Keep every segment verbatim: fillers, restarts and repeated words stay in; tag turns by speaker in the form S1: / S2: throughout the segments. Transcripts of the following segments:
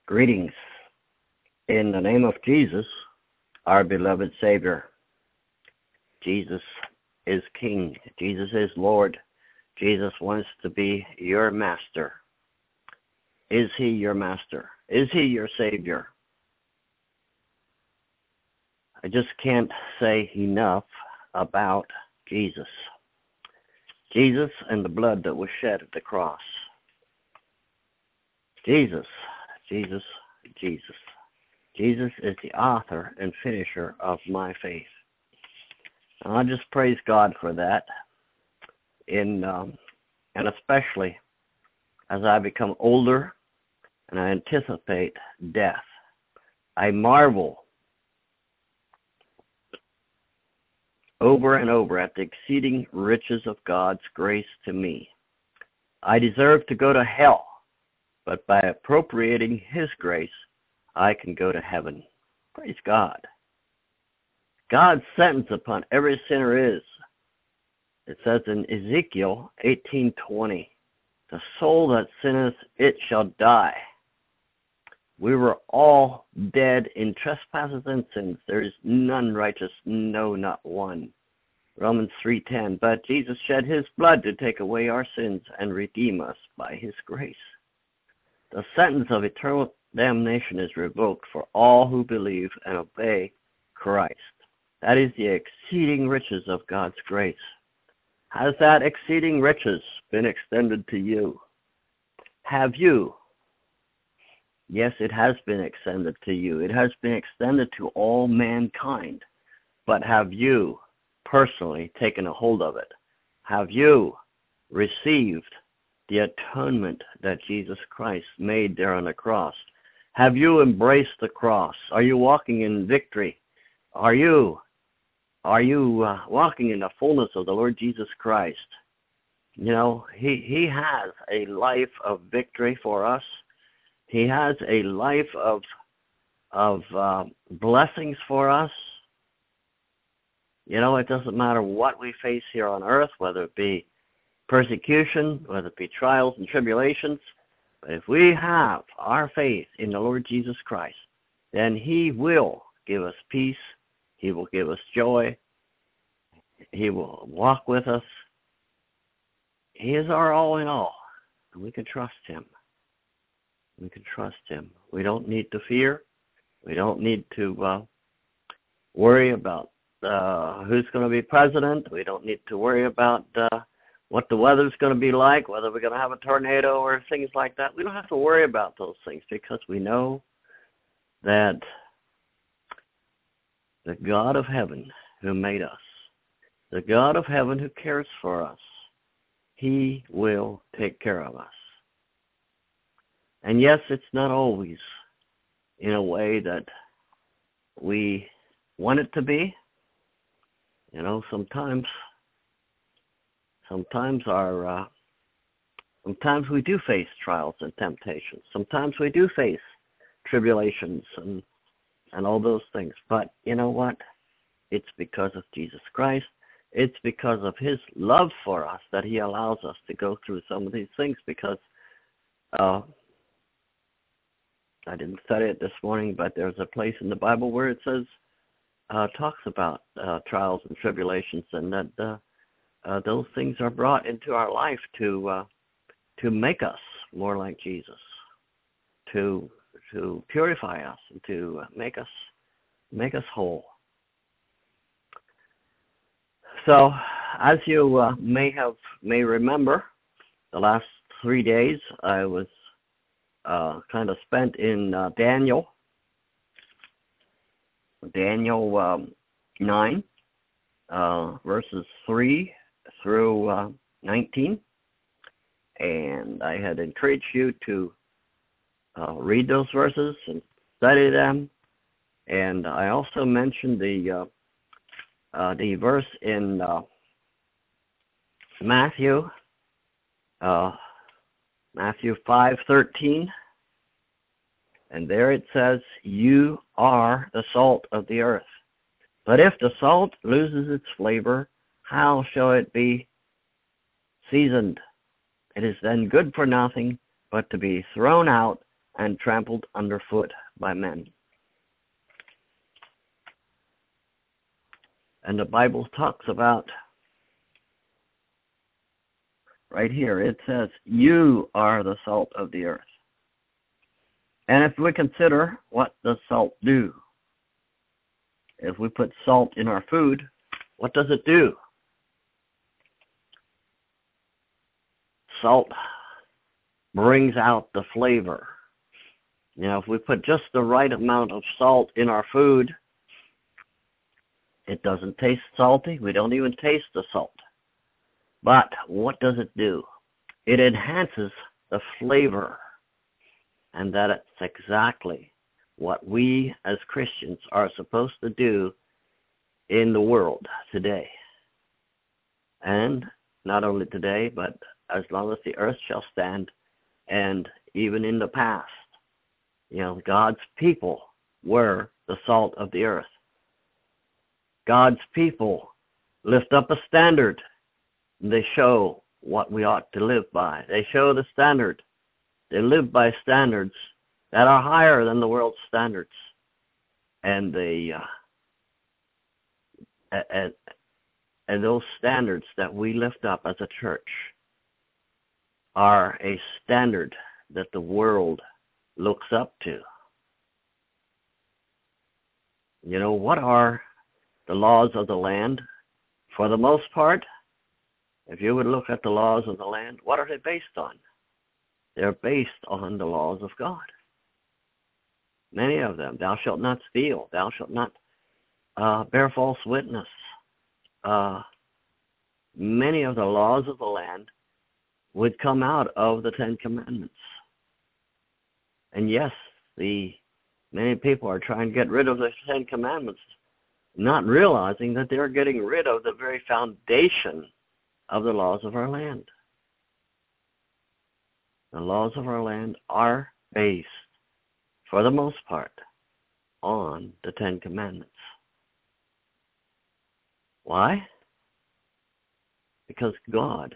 S1: Greetings in the name of Jesus, our beloved Savior. Jesus is King. Jesus is Lord. Jesus wants to be your master. Is he your master? Is he your Savior? I just can't say enough about Jesus. Jesus and the blood that was shed at the cross. Jesus, Jesus, Jesus. Jesus is the author and finisher of my faith. And I just praise God for that. In um, and especially as I become older and I anticipate death, I marvel over and over at the exceeding riches of God's grace to me. I deserve to go to hell, but by appropriating His grace, I can go to heaven. Praise God. God's sentence upon every sinner is, it says in Ezekiel eighteen twenty, the soul that sinneth, it shall die. We were all dead in trespasses and sins. There is none righteous, no, not one. Romans three ten, but Jesus shed His blood to take away our sins and redeem us by His grace. The sentence of eternal damnation is revoked for all who believe and obey Christ. That is the exceeding riches of God's grace. Has that exceeding riches been extended to you? Have you? Yes, it has been extended to you. It has been extended to all mankind. But have you personally taken a hold of it? Have you received the atonement that Jesus Christ made there on the cross? Have you embraced the cross? Are you walking in victory? Are you are you uh, walking in the fullness of the Lord Jesus Christ? You know, he, he has a life of victory for us. He has a life of, of uh, blessings for us. You know, it doesn't matter what we face here on earth, whether it be persecution, whether it be trials and tribulations. But if we have our faith in the Lord Jesus Christ, then He will give us peace. He will give us joy. He will walk with us. He is our all in all. And we can trust Him. We can trust Him. We don't need to fear. We don't need to uh, worry about uh, who's going to be president. We don't need to worry about uh, what the weather's going to be like, whether we're going to have a tornado or things like that. We don't have to worry about those things because we know that the God of heaven who made us, the God of heaven who cares for us, He will take care of us. And yes, it's not always in a way that we want it to be. You know, sometimes, sometimes our, uh, sometimes we do face trials and temptations. Sometimes we do face tribulations and and all those things. But you know what? It's because of Jesus Christ. It's because of His love for us that He allows us to go through some of these things because uh, I didn't study it this morning, but there's a place in the Bible where it says, uh, talks about uh, trials and tribulations, and that uh, uh, those things are brought into our life to uh, to make us more like Jesus, to to purify us, and to make us make us whole. So, as you uh, may have may remember, the last three days I was uh, kind of spent in uh, Daniel, Daniel um, nine, uh, verses three through uh, nineteen, and I had encouraged you to uh, read those verses and study them, and I also mentioned the uh, uh, the verse in uh, Matthew, uh, Matthew five thirteen, and there it says, "You are the salt of the earth. But if the salt loses its flavor, how shall it be seasoned? It is then good for nothing but to be thrown out and trampled underfoot by men. And the Bible talks about, right here, it says, you are the salt of the earth. And if we consider what does salt do, if we put salt in our food, what does it do? Salt brings out the flavor. You know, if we put just the right amount of salt in our food, it doesn't taste salty. We don't even taste the salt. But what does it do? It enhances the flavor. And that's exactly what we as Christians are supposed to do in the world today. And not only today, but as long as the earth shall stand, and even in the past. You know, God's people were the salt of the earth. God's people lift up a standard. And they show what we ought to live by. They show the standard. They live by standards that are higher than the world's standards. And they, uh, and, and those standards that we lift up as a church are a standard that the world looks up to. You know, what are the laws of the land? For the most part, if you would look at the laws of the land, what are they based on? They're based on the laws of God. Many of them. Thou shalt not steal. Thou shalt not uh, bear false witness. Uh, many of the laws of the land would come out of the Ten Commandments. And yes, the many people are trying to get rid of the Ten Commandments, not realizing that they're getting rid of the very foundation of the laws of our land. The laws of our land are based, for the most part, on the Ten Commandments. Why? Because God,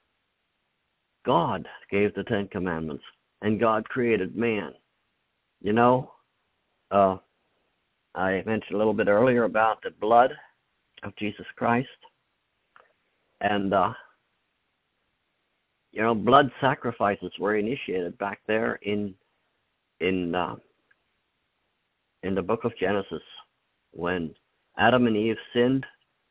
S1: God gave the Ten Commandments, and God created man. You know, uh, I mentioned a little bit earlier about the blood of Jesus Christ. And, uh, you know, blood sacrifices were initiated back there in in uh, in the book of Genesis. When Adam and Eve sinned,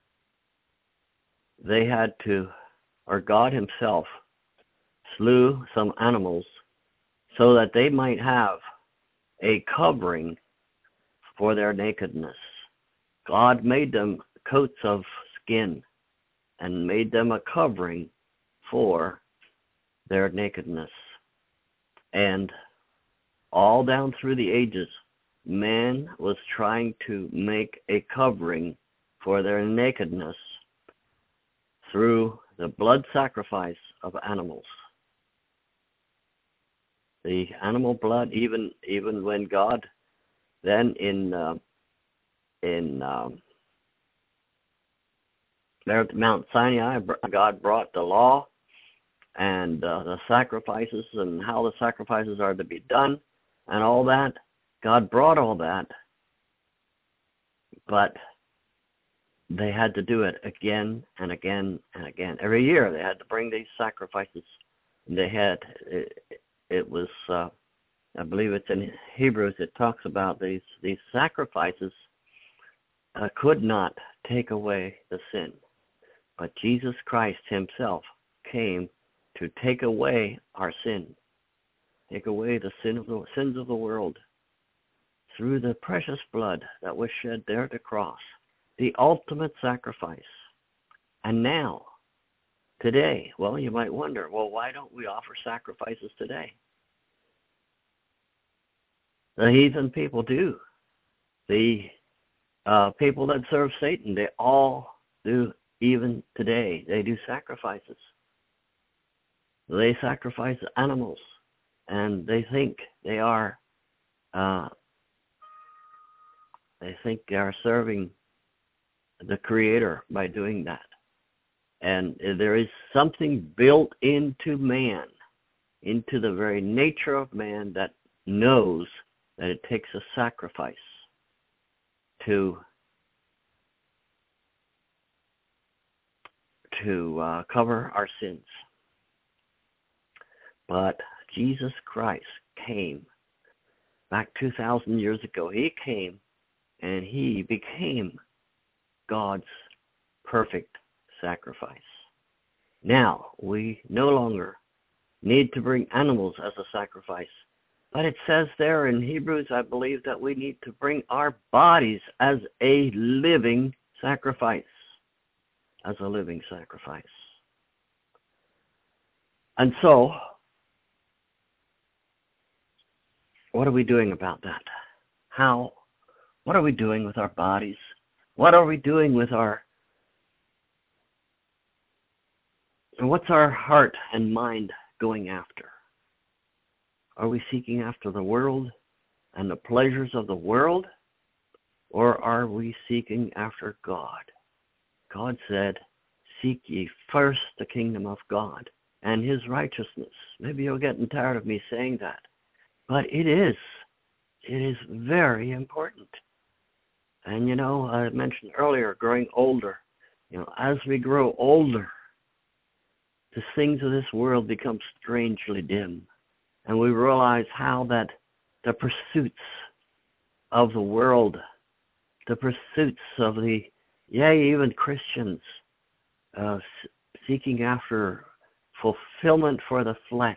S1: they had to, or God himself slew some animals so that they might have a covering for their nakedness. God made them coats of skin and made them a covering for their nakedness. And all down through the ages, man was trying to make a covering for their nakedness through the blood sacrifice of animals. The animal blood, even even when God, then in uh, in um, there at Mount Sinai, God brought the law and uh, the sacrifices and how the sacrifices are to be done and all that. God brought all that, but they had to do it again and again and again. Every year they had to bring these sacrifices. They had, it, it was, uh, I believe it's in Hebrews, it talks about these, these sacrifices uh, could not take away the sin. But Jesus Christ himself came to take away our sin, take away the sin of the sins of the world through the precious blood that was shed there at the cross, the ultimate sacrifice. And now, today, well, you might wonder, well, why don't we offer sacrifices today? The heathen people do. The uh, people that serve Satan, they all do. Even today, they do sacrifices. They sacrifice animals, and they think they are, uh, they think they are serving the Creator by doing that. And there is something built into man, into the very nature of man, that knows that it takes a sacrifice to to uh, cover our sins. But Jesus Christ came back two thousand years ago. He came and he became God's perfect sacrifice. Now, we no longer need to bring animals as a sacrifice. But it says there in Hebrews, I believe, that we need to bring our bodies as a living sacrifice. As a living sacrifice. And so, what are we doing about that? How? What are we doing with our bodies? What are we doing with our... What's our heart and mind going after? Are we seeking after the world and the pleasures of the world? Or are we seeking after God? God said, seek ye first the kingdom of God and his righteousness. Maybe you're getting tired of me saying that. But it is. It is very important. And you know, I mentioned earlier, growing older. You know, as we grow older, the things of this world become strangely dim. And we realize how that the pursuits of the world, the pursuits of the, yeah, even Christians, uh, seeking after fulfillment for the flesh.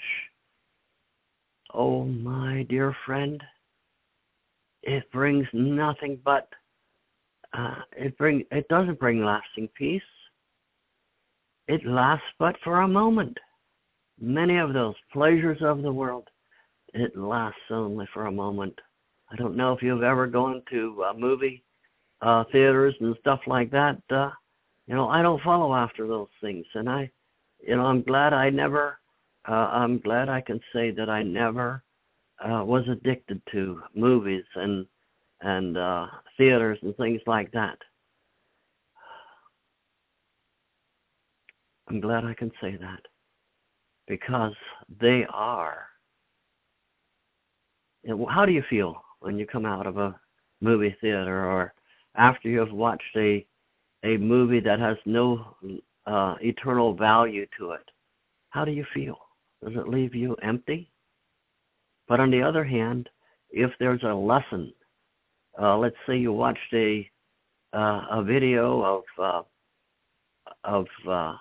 S1: Oh, my dear friend, it brings nothing but, uh, it bring it doesn't bring lasting peace. It lasts but for a moment. Many of those pleasures of the world, it lasts only for a moment. I don't know if you've ever gone to a movie uh, theaters and stuff like that. Uh, you know, I don't follow after those things, and I, you know, I'm glad I never. Uh, I'm glad I can say that I never uh, was addicted to movies and and uh, theaters and things like that. I'm glad I can say that, because they are. You know, how do you feel when you come out of a movie theater, or after you have watched a a movie that has no uh, eternal value to it? How do you feel? Does it leave you empty? But on the other hand, if there's a lesson, uh, let's say you watched a uh, a video of uh, of uh,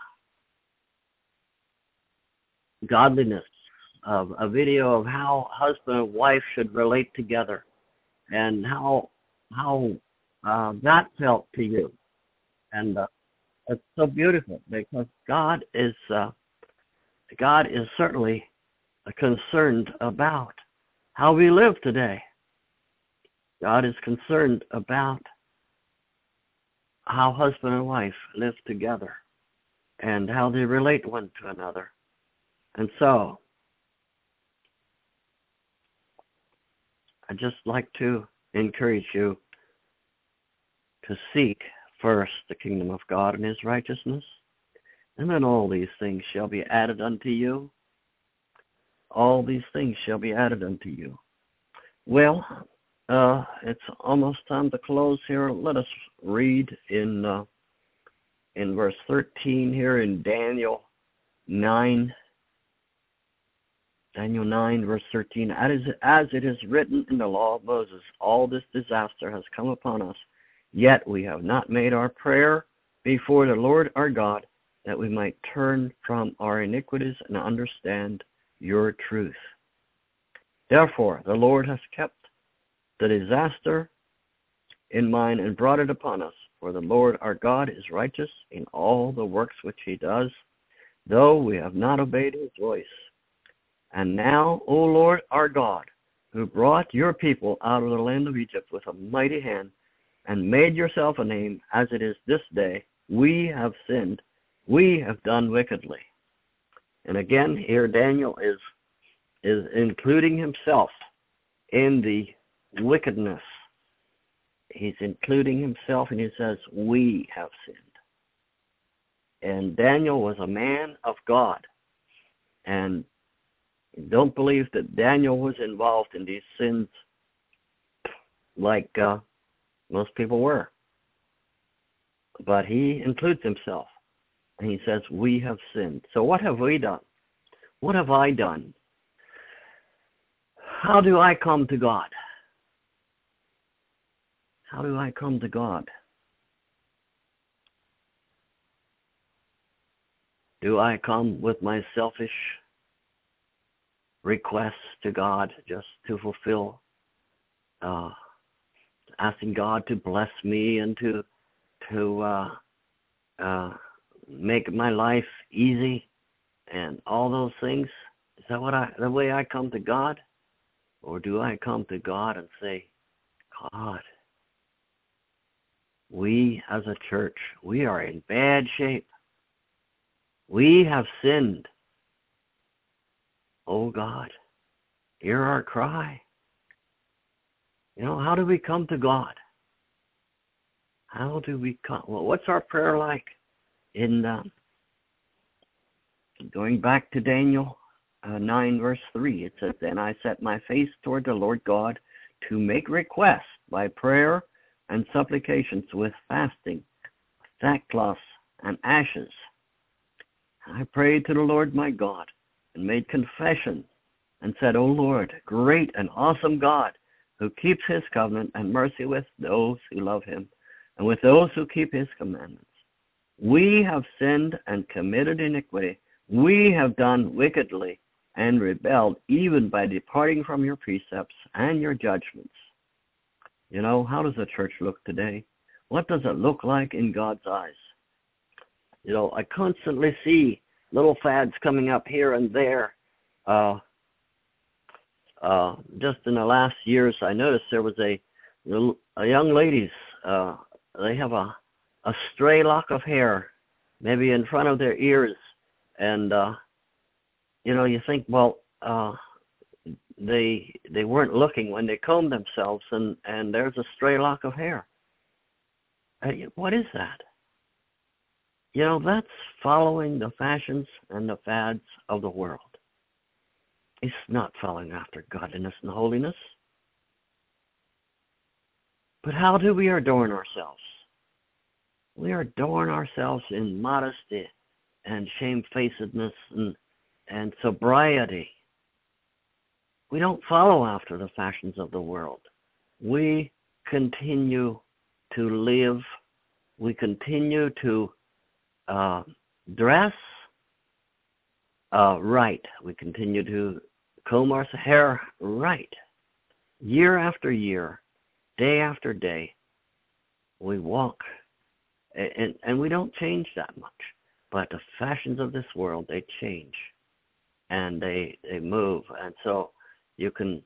S1: godliness, of a video of how husband and wife should relate together, and how how uh, that felt to you, and uh, it's so beautiful, because God is uh, God is certainly concerned about how we live today. God is concerned about how husband and wife live together and how they relate one to another. And so, I'd just like to encourage you to seek first the kingdom of God and his righteousness, and then all these things shall be added unto you. All these things shall be added unto you. Well, uh, it's almost time to close here. Let us read in uh, in verse thirteen here in Daniel nine. Daniel nine, verse thirteen. As, as it is written in the law of Moses, all this disaster has come upon us, yet we have not made our prayer before the Lord our God, that we might turn from our iniquities and understand your truth. Therefore, the Lord has kept the disaster in mind and brought it upon us. For the Lord our God is righteous in all the works which he does, though we have not obeyed his voice. And now, O Lord our God, who brought your people out of the land of Egypt with a mighty hand, and made yourself a name as it is this day, we have sinned, we have done wickedly. And again, here Daniel is is including himself in the wickedness. He's including himself, and he says, we have sinned. And Daniel was a man of God. And Don't believe that Daniel was involved in these sins like uh, most people were. But he includes himself. And he says, we have sinned. So what have we done? What have I done? How do I come to God? How do I come to God? Do I come with my selfish requests to God just to fulfill, uh, asking God to bless me and to to uh, uh, make my life easy and all those things? Is that what I, the way I come to God? Or do I come to God and say, God, we as a church, we are in bad shape. We have sinned. Oh God, hear our cry. You know, how do we come to God? How do we come? Well, what's our prayer like? In uh, going back to Daniel uh, nine, verse three, it says, "Then I set my face toward the Lord God to make requests by prayer and supplications with fasting, sackcloth, and ashes. I prayed to the Lord my God and made confession and said, O Lord, great and awesome God, who keeps his covenant and mercy with those who love him and with those who keep his commandments. We have sinned and committed iniquity. We have done wickedly and rebelled, even by departing from your precepts and your judgments." You know, how does the church look today? What does it look like in God's eyes? You know, I constantly see little fads coming up here and there. Uh, uh, just in the last years, I noticed there was a, a young ladies, uh, they have a, a stray lock of hair, maybe in front of their ears. And, uh, you know, you think, well, uh, they they weren't looking when they combed themselves, and, and there's a stray lock of hair. Uh, what is that? You know, that's following the fashions and the fads of the world. It's not following after godliness and holiness. But how do we adorn ourselves? We adorn ourselves in modesty and shamefacedness and, and sobriety. We don't follow after the fashions of the world. We continue to live. We continue to uh, dress uh, right. We continue to comb our hair right. Year after year, day after day, we walk. And, and we don't change that much. But the fashions of this world, they change. And they, they move. And so you can,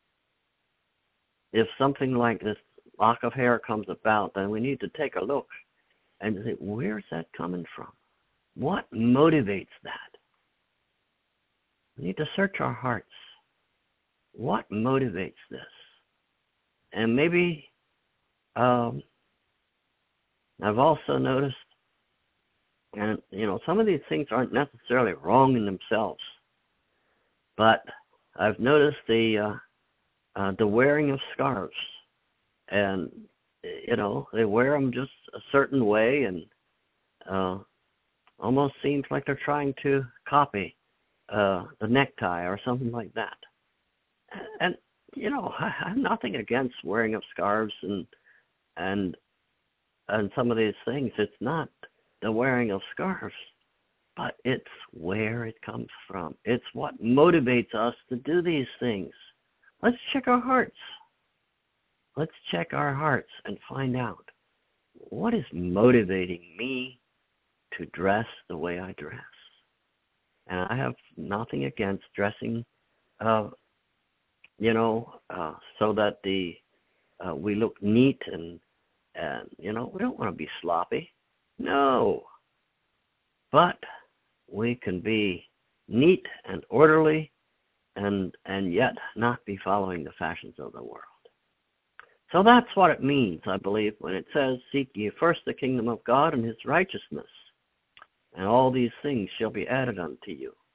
S1: if something like this lock of hair comes about, then we need to take a look and say, where's that coming from? What motivates that? We need to search our hearts. What motivates this? And maybe um, I've also noticed, and you know, some of these things aren't necessarily wrong in themselves, but I've noticed the uh, uh, the wearing of scarves, and you know, they wear them just a certain way, and uh, almost seems like they're trying to copy uh, the necktie or something like that. And you know, I have nothing against wearing of scarves and and and some of these things. It's not the wearing of scarves, but it's where it comes from. It's what motivates us to do these things. Let's check our hearts. Let's check our hearts and find out what is motivating me to dress the way I dress. And I have nothing against dressing, uh, you know, uh, so that the uh, we look neat and, and, you know, we don't want to be sloppy. No. But we can be neat and orderly and and yet not be following the fashions of the world. So that's what it means, I believe, when it says, "Seek ye first the kingdom of God and his righteousness, and all these things shall be added unto you."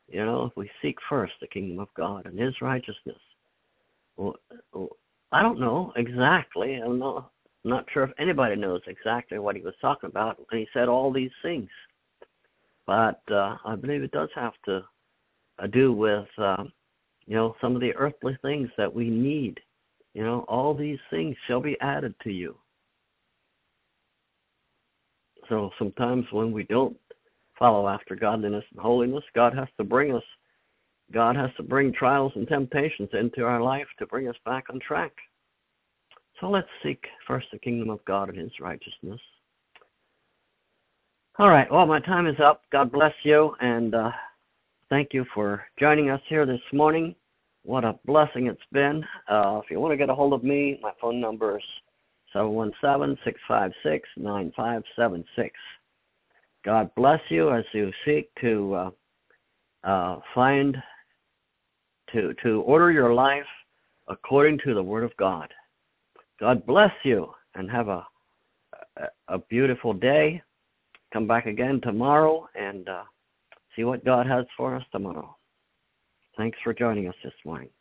S1: You know, if we seek first the kingdom of God and his righteousness. Well, I don't know exactly. I'm not, I'm not sure if anybody knows exactly what he was talking about when he said all these things. But uh, I believe it does have to uh, do with, uh, you know, some of the earthly things that we need. You know, all these things shall be added to you. So sometimes when we don't follow after godliness and holiness, God has to bring us, God has to bring trials and temptations into our life to bring us back on track. So let's seek first the kingdom of God and his righteousness. All right, well, my time is up. God bless you, and uh, thank you for joining us here this morning. What a blessing it's been. Uh, if you want to get a hold of me, my phone number is seven one seven, six five six, nine five seven six. God bless you as you seek to uh, uh, find, to, to order your life according to the Word of God. God bless you, and have a, a, a beautiful day. Come back again tomorrow and uh, see what God has for us tomorrow. Thanks for joining us this morning.